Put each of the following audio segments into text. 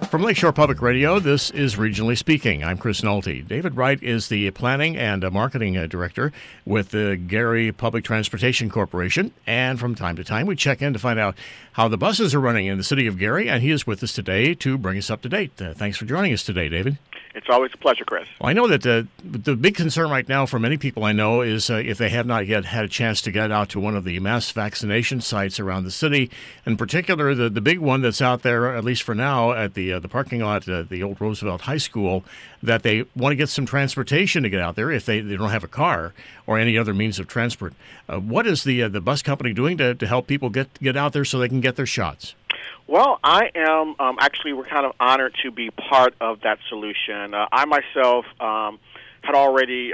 From Lakeshore Public Radio, this is Regionally Speaking. I'm Chris Nolte. David Wright is the Planning and Marketing Director with the Gary Public Transportation Corporation. And from time to time, we check in to find out how the buses are running in the city of Gary. And he is with us today to bring us up to date. Thanks for joining us today, David. It's always a pleasure, Chris. Well, I know that the big concern right now for many people I know is if they have not yet had a chance to get out to one of the mass vaccination sites around the city. In particular, the big one that's out there, at least for now, at the parking lot at the old Roosevelt High School, that they want to get some transportation to get out there if they don't have a car or any other means of transport. What is the bus company doing to help people get out there so they can get their shots? Well, I am actually, we're kind of honored to be part of that solution. I myself had already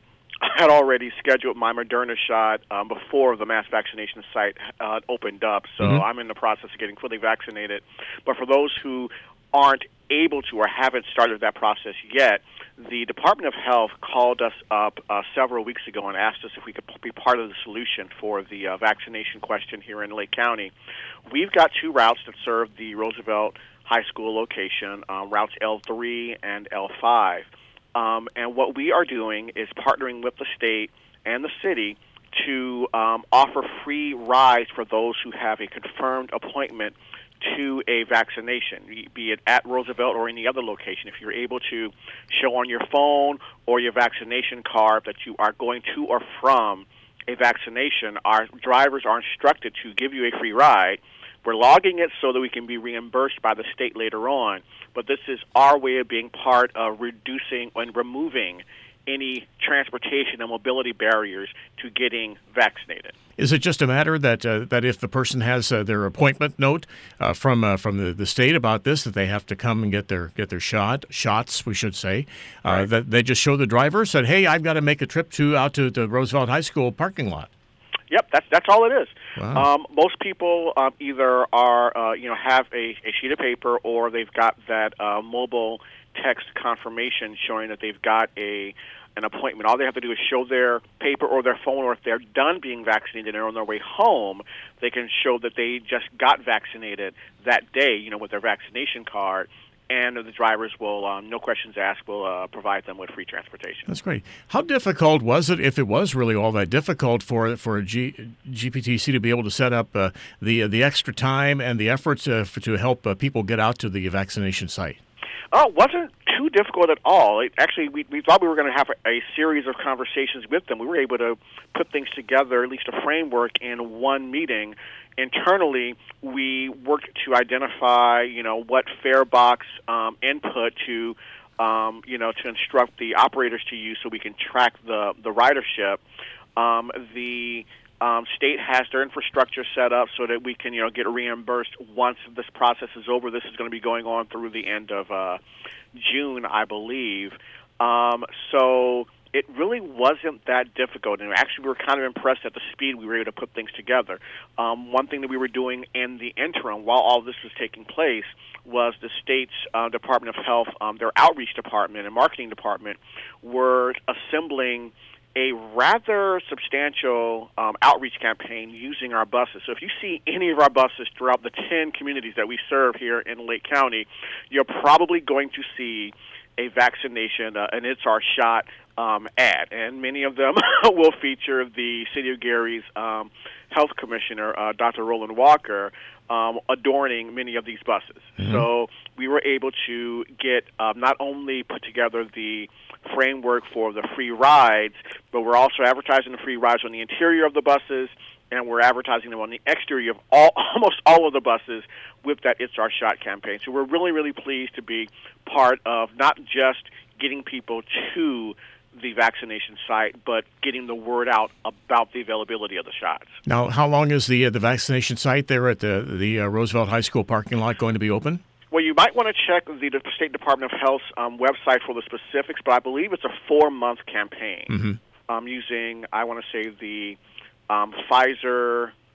scheduled my Moderna shot before the mass vaccination site opened up, so I'm in the process of getting fully vaccinated. But for those who aren't able to or haven't started that process yet, the Department of Health called us up several weeks ago and asked us if we could be part of the solution for the vaccination question here in Lake County. We've got two routes that serve the Roosevelt High School location, routes L3 and L5. And what we are doing is partnering with the state and the city to offer free rides for those who have a confirmed appointment to a vaccination, be it at Roosevelt or any other location. If you're able to show on your phone or your vaccination card that you are going to or from a vaccination, our drivers are instructed to give you a free ride. We're logging it so that we can be reimbursed by the state later on, but this is our way of being part of reducing and removing any transportation and mobility barriers to getting vaccinated. Is it just a matter that if the person has their appointment note from the state about this, that they have to come and get their shots, we should say, right, that they just show the driver, said, hey, I've got to make a trip out to the Roosevelt High School parking lot? Yep, that's all it is. Wow. Most people either are have a sheet of paper, or they've got that mobile text confirmation showing that they've got an appointment. All they have to do is show their paper or their phone, or if they're done being vaccinated and they're on their way home, they can show that they just got vaccinated that day, with their vaccination card, and the drivers will, no questions asked, will provide them with free transportation. That's great. How difficult was it, if it was really all that difficult, for GPTC to be able to set up the extra time and the efforts to help people get out to the vaccination site? It wasn't too difficult at all. Actually, we thought we were going to have a series of conversations with them. We were able to put things together, at least a framework, in one meeting. Internally, we worked to identify, what fare box input to instruct the operators to use so we can track the ridership. The state has their infrastructure set up so that we can, get reimbursed once this process is over. This is going to be going on through the end of June, I believe. So it really wasn't that difficult. And actually, we were kind of impressed at the speed we were able to put things together. One thing that we were doing in the interim, while all this was taking place, was the state's Department of Health, their outreach department and marketing department, were assembling a rather substantial outreach campaign using our buses. So if you see any of our buses throughout the 10 communities that we serve here in Lake County, you're probably going to see a vaccination, and It's Our Shot ad. And many of them will feature the City of Gary's Health Commissioner, Dr. Roland Walker, adorning many of these buses. Mm-hmm. So we were able to get not only put together the framework for the free rides, but we're also advertising the free rides on the interior of the buses, and we're advertising them on the exterior of almost all of the buses with that It's Our Shot campaign. So we're really, really pleased to be part of not just getting people to the vaccination site, but getting the word out about the availability of the shots. Now, how long is the vaccination site there at the Roosevelt High School parking lot going to be open? Well, you might want to check the State Department of Health's website for the specifics, but I believe it's a 4-month campaign using, I want to say, the Pfizer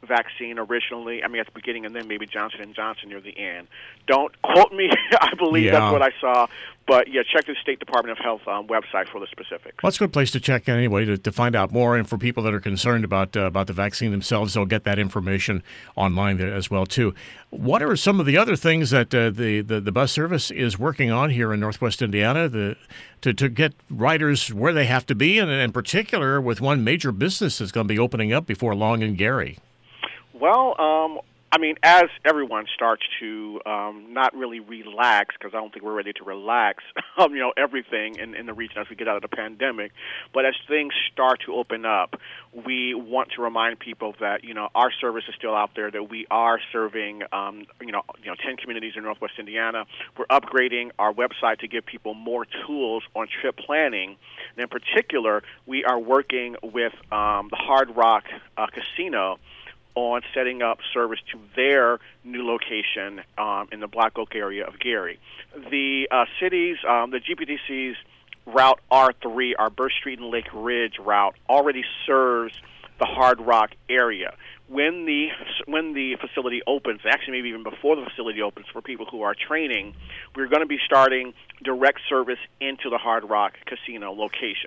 vaccine originally. I mean, at the beginning, and then maybe Johnson & Johnson near the end. Don't quote me. I believe that's what I saw. But, yeah, check the State Department of Health website for the specifics. Well, that's a good place to check anyway to find out more. And for people that are concerned about the vaccine themselves, they'll get that information online there as well, too. What are some of the other things that the bus service is working on here in Northwest Indiana to get riders where they have to be, and in particular with one major business that's going to be opening up before long in Gary? Well, I mean, as everyone starts to not really relax, because I don't think we're ready to relax, everything in the region as we get out of the pandemic, but as things start to open up, we want to remind people that, our service is still out there, that we are serving, 10 communities in Northwest Indiana. We're upgrading our website to give people more tools on trip planning. And in particular, we are working with the Hard Rock Casino on setting up service to their new location in the Black Oak area of Gary. The the GPTC's Route R3, our Birch Street and Lake Ridge route, already serves the Hard Rock area. When the facility opens, actually maybe even before the facility opens for people who are training, we're going to be starting direct service into the Hard Rock Casino location.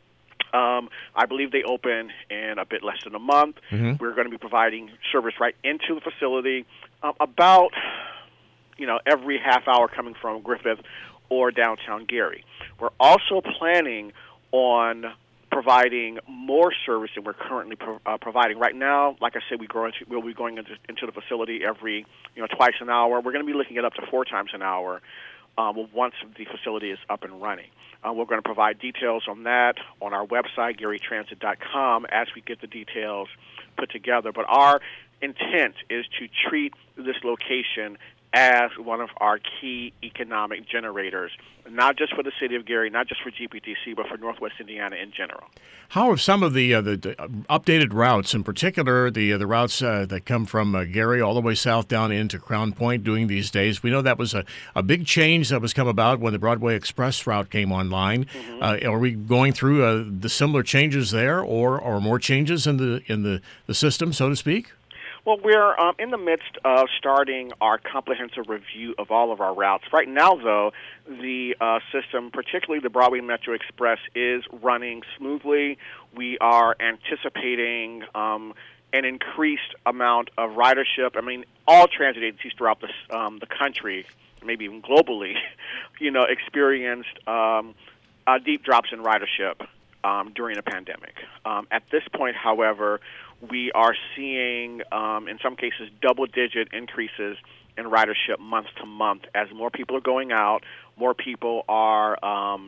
I believe they open in a bit less than a month. Mm-hmm. We're going to be providing service right into the facility, about every half hour coming from Griffith or downtown Gary. We're also planning on providing more service than we're currently providing. Right now, like I said, we'll be going into the facility every twice an hour. We're going to be looking at up to 4 times an hour once the facility is up and running. We're going to provide details on that on our website, GaryTransit.com, as we get the details put together. But our intent is to treat this location as one of our key economic generators, not just for the city of Gary, not just for GPTC, but for Northwest Indiana in general. How have some of the updated routes, in particular the routes that come from Gary all the way south down into Crown Point doing these days? We know that was a big change that was come about when the Broadway Express route came online. Mm-hmm. Are we going through the similar changes there, or more changes in the system, so to speak? Well, we're in the midst of starting our comprehensive review of all of our routes. Right now, though, the system, particularly the Broadway Metro Express, is running smoothly. We are anticipating an increased amount of ridership. I mean, all transit agencies throughout the country, maybe even globally, experienced deep drops in ridership during the pandemic. At this point, however, we are seeing, in some cases, double-digit increases in ridership month to month as more people are going out, more people are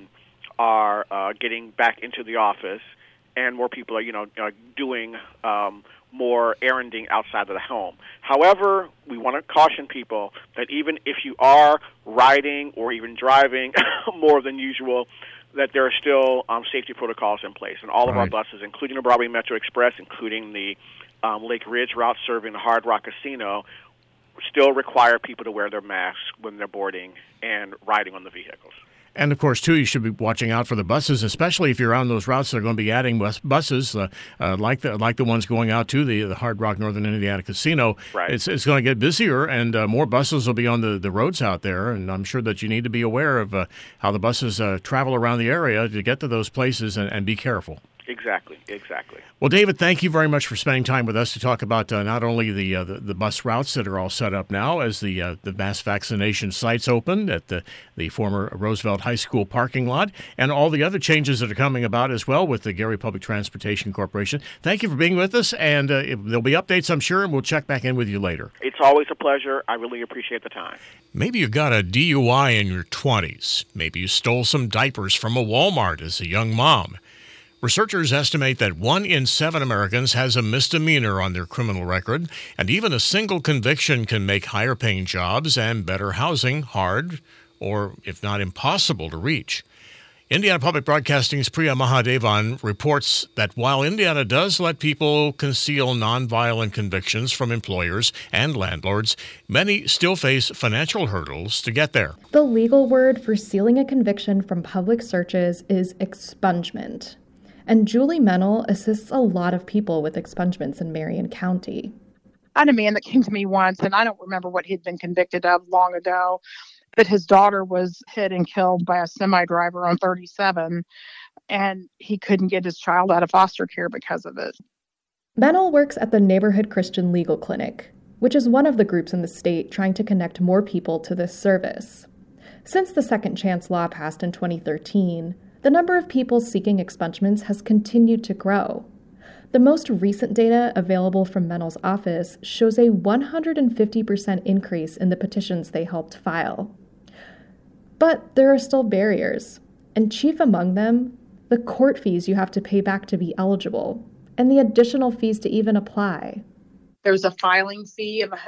getting back into the office, and more people are, doing more erranding outside of the home. However, we want to caution people that even if you are riding or even driving more than usual, that there are still safety protocols in place. And all of our buses, including the Broadway Metro Express, including the Lake Ridge route serving the Hard Rock Casino, still require people to wear their masks when they're boarding and riding on the vehicles. And, of course, too, you should be watching out for the buses, especially if you're on those routes that are going to be adding buses like the ones going out to the Hard Rock Northern Indiana Casino. Right. It's going to get busier, and more buses will be on the roads out there, and I'm sure that you need to be aware of how the buses travel around the area to get to those places and be careful. Exactly. Well, David, thank you very much for spending time with us to talk about not only the bus routes that are all set up now as the mass vaccination sites open at the former Roosevelt High School parking lot, and all the other changes that are coming about as well with the Gary Public Transportation Corporation. Thank you for being with us, and there'll be updates, I'm sure, and we'll check back in with you later. It's always a pleasure. I really appreciate the time. Maybe you got a DUI in your 20s. Maybe you stole some diapers from a Walmart as a young mom. Researchers estimate that 1 in 7 Americans has a misdemeanor on their criminal record, and even a single conviction can make higher-paying jobs and better housing hard, or if not impossible, to reach. Indiana Public Broadcasting's Priya Mahadevan reports that while Indiana does let people conceal nonviolent convictions from employers and landlords, many still face financial hurdles to get there. The legal word for sealing a conviction from public searches is expungement. And Julie Mennel assists a lot of people with expungements in Marion County. I had a man that came to me once, and I don't remember what he'd been convicted of long ago, but his daughter was hit and killed by a semi driver on 37, and he couldn't get his child out of foster care because of it. Mennel works at the Neighborhood Christian Legal Clinic, which is one of the groups in the state trying to connect more people to this service. Since the Second Chance law passed in 2013, the number of people seeking expungements has continued to grow. The most recent data available from Mennel's office shows a 150% increase in the petitions they helped file. But there are still barriers, and chief among them, the court fees you have to pay back to be eligible, and the additional fees to even apply. There's a filing fee of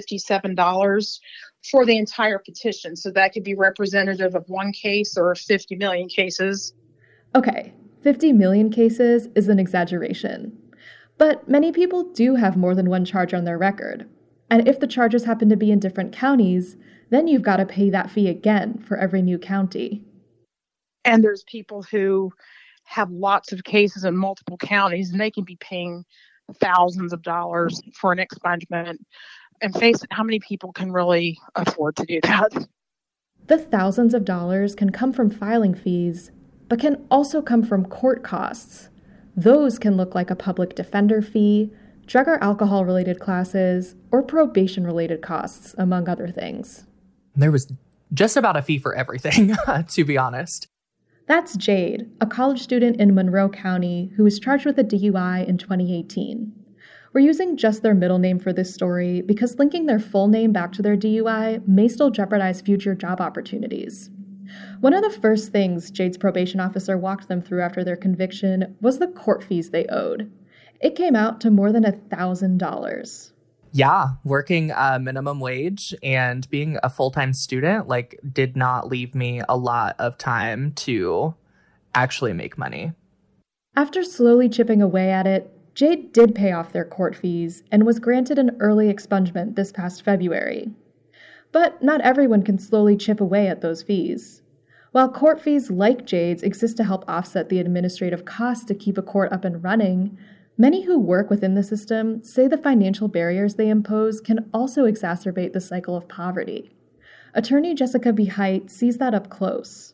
$157 for the entire petition, so that could be representative of one case or 50 million cases. Okay, 50 million cases is an exaggeration. But many people do have more than one charge on their record. And if the charges happen to be in different counties, then you've got to pay that fee again for every new county. And there's people who have lots of cases in multiple counties, and they can be paying thousands of dollars for an expungement. And face it, how many people can really afford to do that? The thousands of dollars can come from filing fees, but can also come from court costs. Those can look like a public defender fee, drug or alcohol-related classes, or probation-related costs, among other things. There was just about a fee for everything, to be honest. That's Jade, a college student in Monroe County who was charged with a DUI in 2018. We're using just their middle name for this story because linking their full name back to their DUI may still jeopardize future job opportunities. One of the first things Jade's probation officer walked them through after their conviction was the court fees they owed. It came out to more than $1,000. Yeah, working minimum wage and being a full-time student, did not leave me a lot of time to actually make money. After slowly chipping away at it, Jade did pay off their court fees and was granted an early expungement this past February. But not everyone can slowly chip away at those fees. While court fees like Jade's exist to help offset the administrative costs to keep a court up and running, many who work within the system say the financial barriers they impose can also exacerbate the cycle of poverty. Attorney Jessica B. Height sees that up close.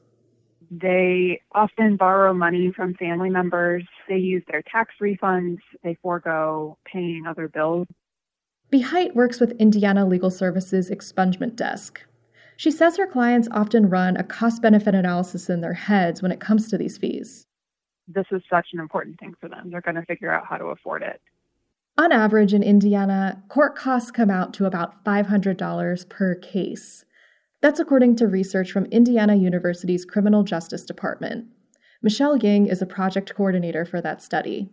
They often borrow money from family members. They use their tax refunds. They forego paying other bills. B. Height works with Indiana Legal Services Expungement Desk. She says her clients often run a cost-benefit analysis in their heads when it comes to these fees. This is such an important thing for them. They're going to figure out how to afford it. On average in Indiana, court costs come out to about $500 per case. That's according to research from Indiana University's Criminal Justice Department. Michelle Ying is a project coordinator for that study.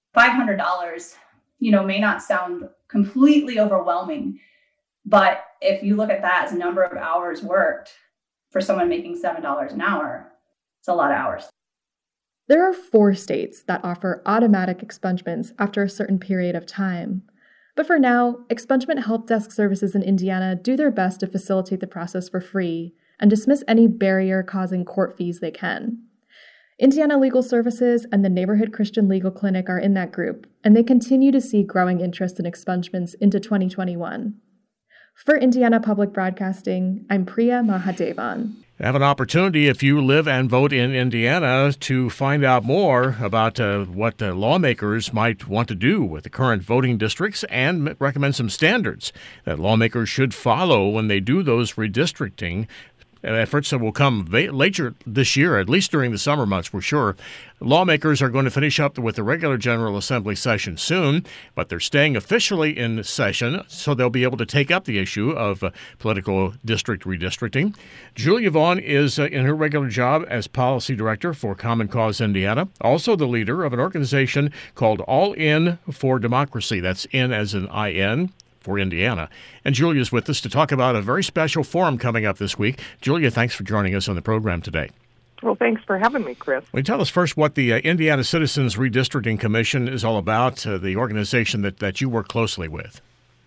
$500, may not sound completely overwhelming, but if you look at that as a number of hours worked for someone making $7 an hour, it's a lot of hours. There are 4 states that offer automatic expungements after a certain period of time. But for now, expungement help desk services in Indiana do their best to facilitate the process for free and dismiss any barrier-causing court fees they can. Indiana Legal Services and the Neighborhood Christian Legal Clinic are in that group, and they continue to see growing interest in expungements into 2021. For Indiana Public Broadcasting, I'm Priya Mahadevan. Have an opportunity, if you live and vote in Indiana, to find out more about what lawmakers might want to do with the current voting districts and recommend some standards that lawmakers should follow when they do those redistricting efforts that will come later this year, at least during the summer months for sure. Lawmakers are going to finish up with the regular General Assembly session soon, but they're staying officially in session, so they'll be able to take up the issue of political district redistricting. Julia Vaughn is in her regular job as policy director for Common Cause Indiana, also the leader of an organization called All In for Democracy. That's in as in I-N. For Indiana. And Julia's with us to talk about a very special forum coming up this week. Julia, thanks for joining us on the program today. Well, thanks for having me, Chris. Will you tell us first what the Indiana Citizens Redistricting Commission is all about, the organization that you work closely with?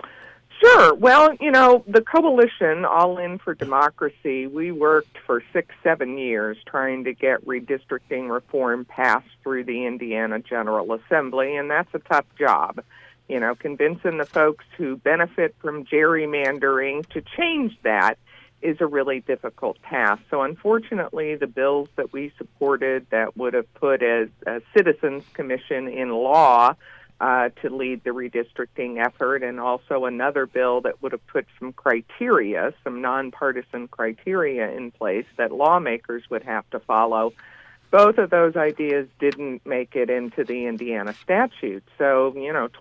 Sure. Well, the coalition, All In for Democracy, we worked for 6-7 years trying to get redistricting reform passed through the Indiana General Assembly, and that's a tough job. Convincing the folks who benefit from gerrymandering to change that is a really difficult task. So unfortunately, the bills that we supported that would have put a citizens commission in law to lead the redistricting effort, and also another bill that would have put some criteria, some nonpartisan criteria in place that lawmakers would have to follow. Both of those ideas didn't make it into the Indiana statute. So,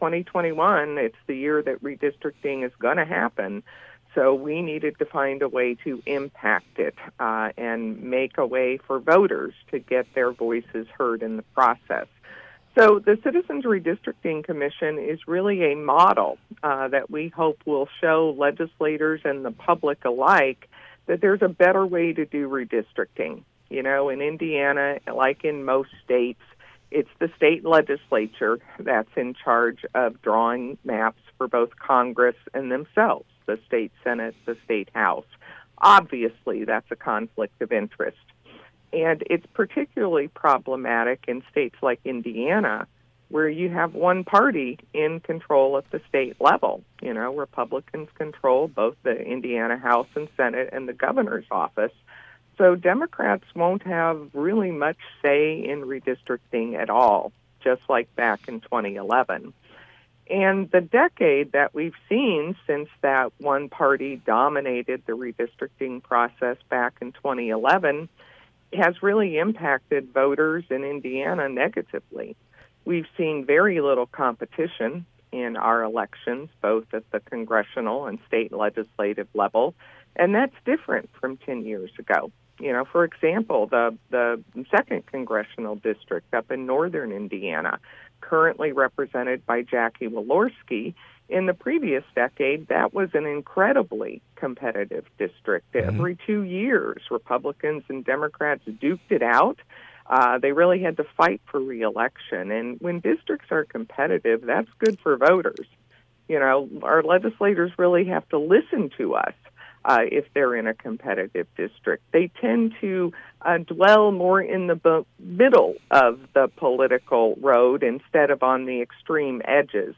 2021, it's the year that redistricting is going to happen. So we needed to find a way to impact it and make a way for voters to get their voices heard in the process. So the Citizens Redistricting Commission is really a model that we hope will show legislators and the public alike that there's a better way to do redistricting. In Indiana, like in most states, it's the state legislature that's in charge of drawing maps for both Congress and themselves, the state Senate, the state House. Obviously, that's a conflict of interest. And it's particularly problematic in states like Indiana, where you have one party in control at the state level. Republicans control both the Indiana House and Senate and the governor's office. So Democrats won't have really much say in redistricting at all, just like back in 2011. And the decade that we've seen since that one party dominated the redistricting process back in 2011 has really impacted voters in Indiana negatively. We've seen very little competition in our elections, both at the congressional and state legislative level, and that's different from 10 years ago. For example, the 2nd Congressional District up in northern Indiana, currently represented by Jackie Walorski, in the previous decade, that was an incredibly competitive district. Every 2 years, Republicans and Democrats duked it out. They really had to fight for re-election. And when districts are competitive, that's good for voters. Our legislators really have to listen to us. If they're in a competitive district, they tend to dwell more in the middle of the political road instead of on the extreme edges.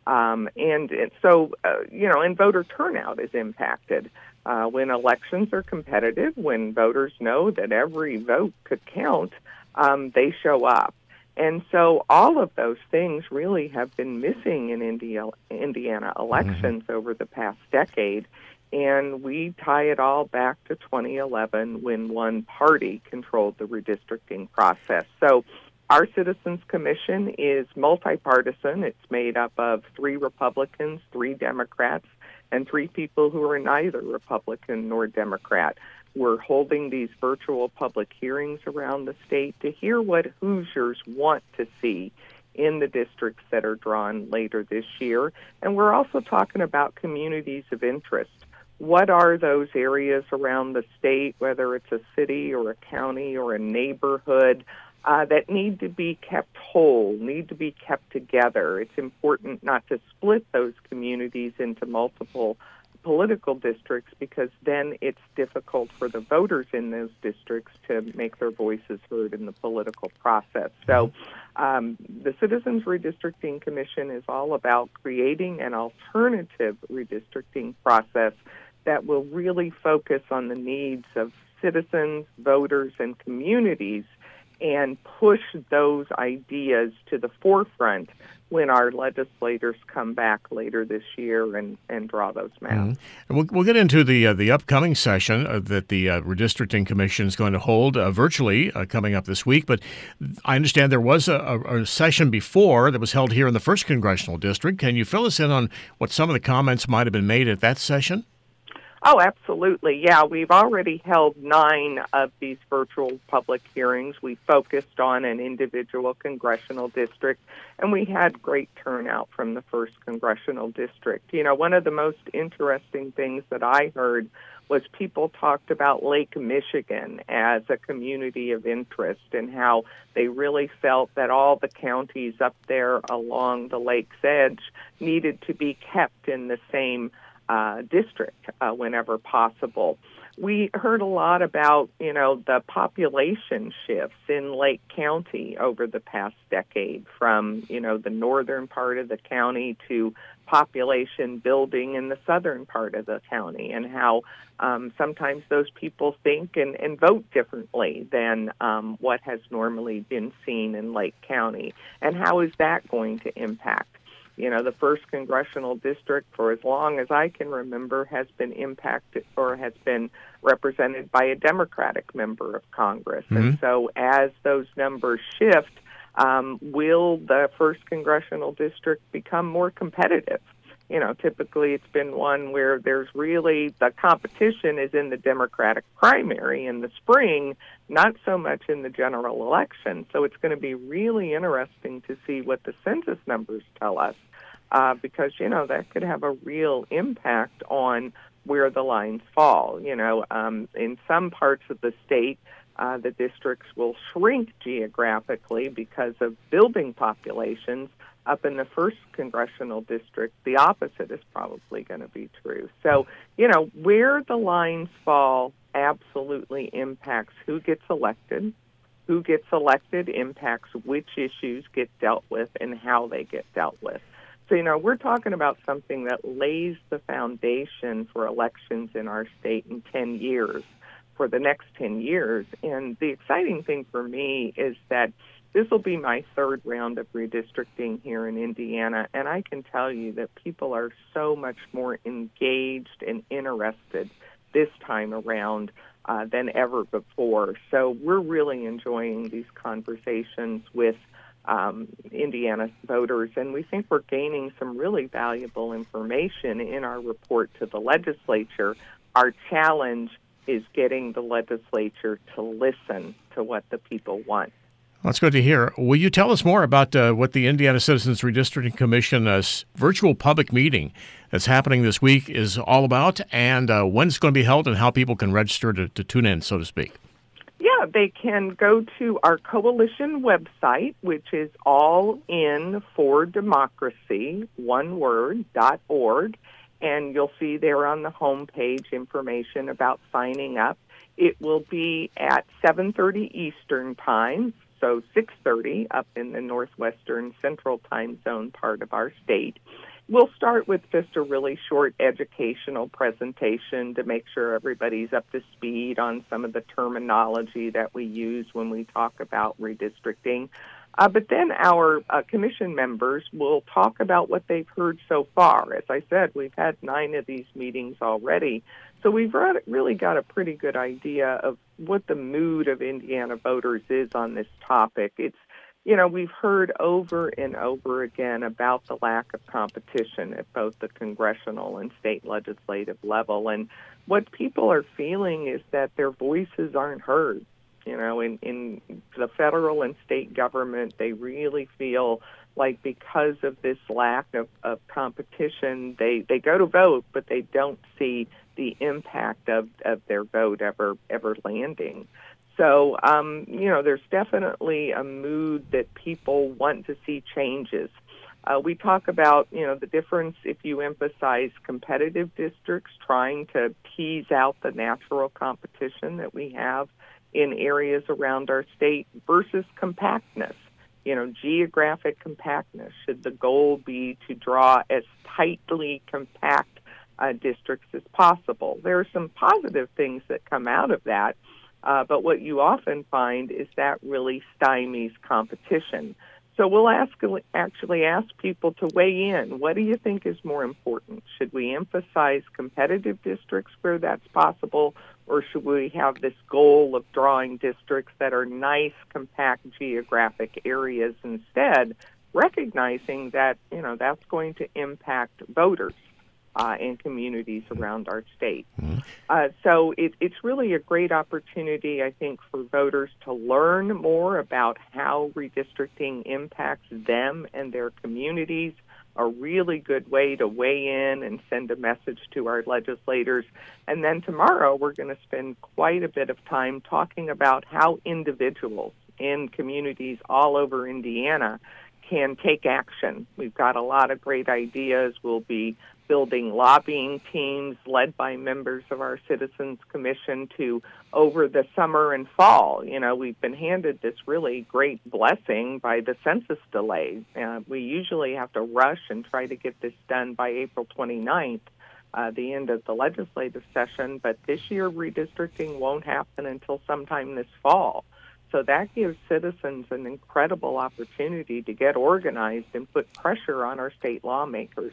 And so voter turnout is impacted. When elections are competitive, when voters know that every vote could count, they show up. And so all of those things really have been missing in Indiana elections over the past decade. And we tie it all back to 2011 when one party controlled the redistricting process. So our Citizens Commission is multi-partisan. It's made up of 3 Republicans, 3 Democrats, and 3 people who are neither Republican nor Democrat. We're holding these virtual public hearings around the state to hear what Hoosiers want to see in the districts that are drawn later this year. And we're also talking about communities of interest. What are those areas around the state, whether it's a city or a county or a neighborhood, that need to be kept whole, need to be kept together? It's important not to split those communities into multiple political districts, because then it's difficult for the voters in those districts to make their voices heard in the political process. So the Citizens Redistricting Commission is all about creating an alternative redistricting process that will really focus on the needs of citizens, voters, and communities, and push those ideas to the forefront when our legislators come back later this year and draw those maps. And we'll get into the upcoming session that the Redistricting Commission is going to hold virtually coming up this week. But I understand there was a session before that was held here in the 1st Congressional District. Can you fill us in on what some of the comments might have been made at that session? Oh, absolutely. Yeah, we've already held 9 of these virtual public hearings. We focused on an individual congressional district, and we had great turnout from the 1st Congressional District. One of the most interesting things that I heard was people talked about Lake Michigan as a community of interest and how they really felt that all the counties up there along the lake's edge needed to be kept in the same district whenever possible. we heard a lot about, the population shifts in Lake County over the past decade from, the northern part of the county to population building in the southern part of the county, and how sometimes those people think and vote differently than what has normally been seen in Lake County. And how is that going to impact? The first congressional district, for as long as I can remember, has been impacted or has been represented by a Democratic member of Congress. Mm-hmm. And so as those numbers shift, will the first congressional district become more competitive? Typically it's been one where there's really the competition is in the Democratic primary in the spring, not so much in the general election. So it's going to be really interesting to see what the census numbers tell us, because, that could have a real impact on where the lines fall. In some parts of the state, the districts will shrink geographically because of building populations. Up in the first congressional district, the opposite is probably going to be true. So, where the lines fall absolutely impacts who gets elected. Who gets elected impacts which issues get dealt with and how they get dealt with. So, we're talking about something that lays the foundation for elections in our state in 10 years, for the next 10 years. And the exciting thing for me is that this will be my third round of redistricting here in Indiana, and I can tell you that people are so much more engaged and interested this time around than ever before. So we're really enjoying these conversations with Indiana voters, and we think we're gaining some really valuable information in our report to the legislature. Our challenge is getting the legislature to listen to what the people want. That's good to hear. Will you tell us more about what the Indiana Citizens Redistricting Commission virtual public meeting that's happening this week is all about, and when it's going to be held, and how people can register to tune in, so to speak? Yeah, they can go to our coalition website, which is allinfordemocracy, one word, .org, and you'll see there on the homepage information about signing up. It will be at 7:30 Eastern Time, so 6:30 up in the northwestern central time zone part of our state. We'll start with just a really short educational presentation to make sure everybody's up to speed on some of the terminology that we use when we talk about redistricting. But then our commission members will talk about what they've heard so far. As I said, we've had 9 of these meetings already. So we've really got a pretty good idea of what the mood of Indiana voters is on this topic. It's, we've heard over and over again about the lack of competition at both the congressional and state legislative level. And what people are feeling is that their voices aren't heard. In the federal and state government, they really feel like because of this lack of competition, they go to vote, but they don't see the impact of their vote ever landing. So, there's definitely a mood that people want to see changes. We talk about, the difference if you emphasize competitive districts, trying to tease out the natural competition that we have in areas around our state versus compactness. Geographic compactness. Should the goal be to draw as tightly compact districts as possible? There are some positive things that come out of that, but what you often find is that really stymies competition. So we'll actually ask people to weigh in. What do you think is more important? Should we emphasize competitive districts where that's possible, or should we have this goal of drawing districts that are nice, compact geographic areas instead, recognizing that, that's going to impact voters in communities around our state. So it's really a great opportunity, I think, for voters to learn more about how redistricting impacts them and their communities. A really good way to weigh in and send a message to our legislators. And then tomorrow we're going to spend quite a bit of time talking about how individuals in communities all over Indiana can take action. We've got a lot of great ideas. We'll be building lobbying teams led by members of our Citizens Commission to, over the summer and fall. We've been handed this really great blessing by the census delay. We usually have to rush and try to get this done by April 29th, the end of the legislative session, but this year redistricting won't happen until sometime this fall. So that gives citizens an incredible opportunity to get organized and put pressure on our state lawmakers.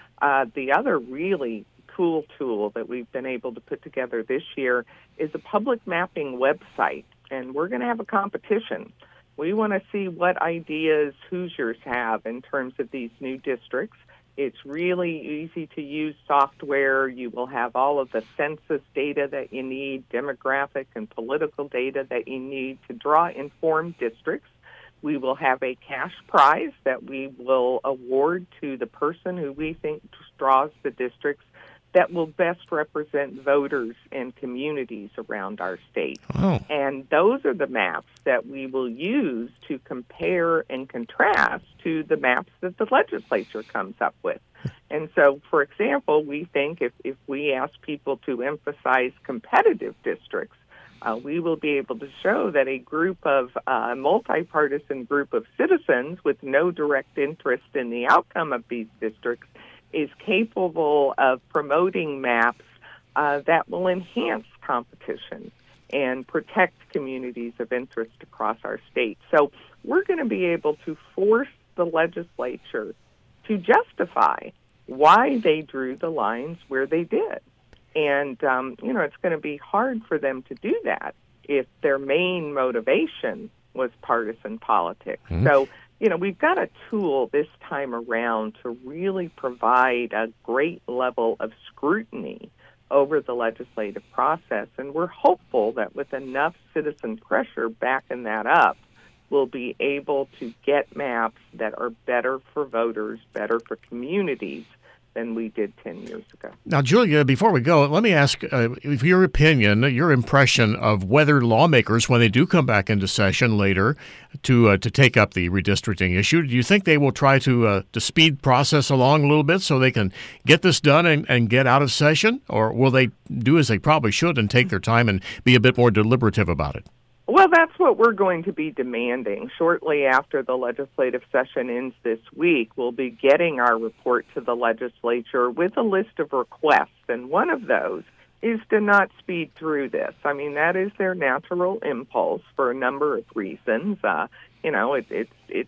The other really cool tool that we've been able to put together this year is a public mapping website, and we're going to have a competition. We want to see what ideas Hoosiers have in terms of these new districts. It's really easy to use software. You will have all of the census data that you need, demographic and political data that you need to draw informed districts. We will have a cash prize that we will award to the person who we think draws the districts that will best represent voters and communities around our state. Oh. And those are the maps that we will use to compare and contrast to the maps that the legislature comes up with. And so, for example, we think if we ask people to emphasize competitive districts, we will be able to show that a group of multi-partisan group of citizens with no direct interest in the outcome of these districts is capable of promoting maps that will enhance competition and protect communities of interest across our state. So we're going to be able to force the legislature to justify why they drew the lines where they did. And, it's going to be hard for them to do that if their main motivation was partisan politics. Mm-hmm. So, we've got a tool this time around to really provide a great level of scrutiny over the legislative process. And we're hopeful that with enough citizen pressure backing that up, we'll be able to get maps that are better for voters, better for communities, than we did 10 years ago. Now, Julia, before we go, let me ask your opinion, your impression of whether lawmakers, when they do come back into session later to take up the redistricting issue, do you think they will try to speed process along a little bit so they can get this done and get out of session? Or will they do as they probably should and take their time and be a bit more deliberative about it? Well, that's what we're going to be demanding. Shortly after the legislative session ends this week, we'll be getting our report to the legislature with a list of requests, and one of those is to not speed through this. I mean, that is their natural impulse for a number of reasons. It's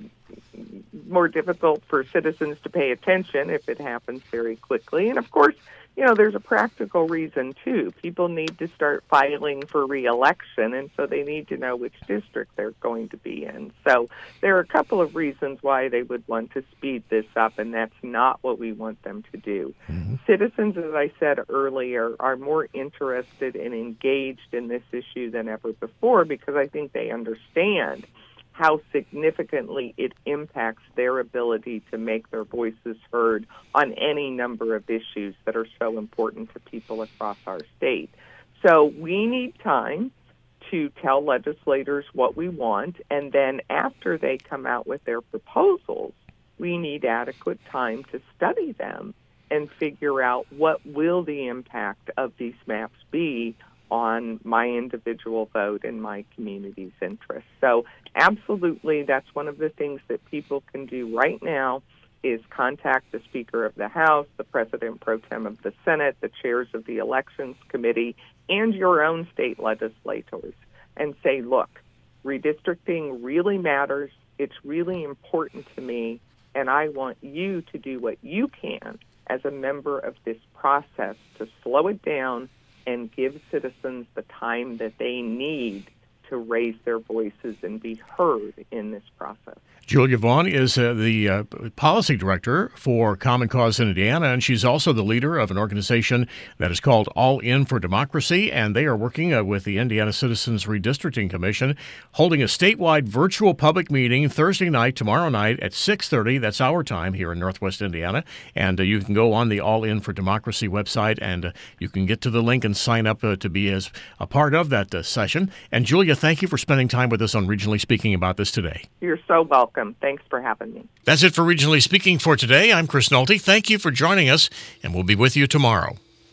more difficult for citizens to pay attention if it happens very quickly, and of course, there's a practical reason, too. People need to start filing for re-election, and so they need to know which district they're going to be in. So there are a couple of reasons why they would want to speed this up, and that's not what we want them to do. Mm-hmm. Citizens, as I said earlier, are more interested and engaged in this issue than ever before because I think they understand how significantly it impacts their ability to make their voices heard on any number of issues that are so important to people across our state. So we need time to tell legislators what we want, and then after they come out with their proposals, we need adequate time to study them and figure out what will the impact of these maps be on my individual vote and my community's interests. So absolutely, that's one of the things that people can do right now is contact the Speaker of the House, the President Pro Tem of the Senate, the chairs of the Elections Committee, and your own state legislators and say, look, redistricting really matters. It's really important to me, and I want you to do what you can as a member of this process to slow it down and give citizens the time that they need to raise their voices and be heard in this process. Julia Vaughn is the policy director for Common Cause in Indiana, and she's also the leader of an organization that is called All In for Democracy, and they are working with the Indiana Citizens Redistricting Commission, holding a statewide virtual public meeting Thursday night, tomorrow night at 6:30. That's our time here in Northwest Indiana, and you can go on the All In for Democracy website, and you can get to the link and sign up to be as a part of that session. And Julia, thank you for spending time with us on Regionally Speaking about this today. You're so welcome. Thanks for having me. That's it for Regionally Speaking for today. I'm Chris Nolte. Thank you for joining us, and we'll be with you tomorrow.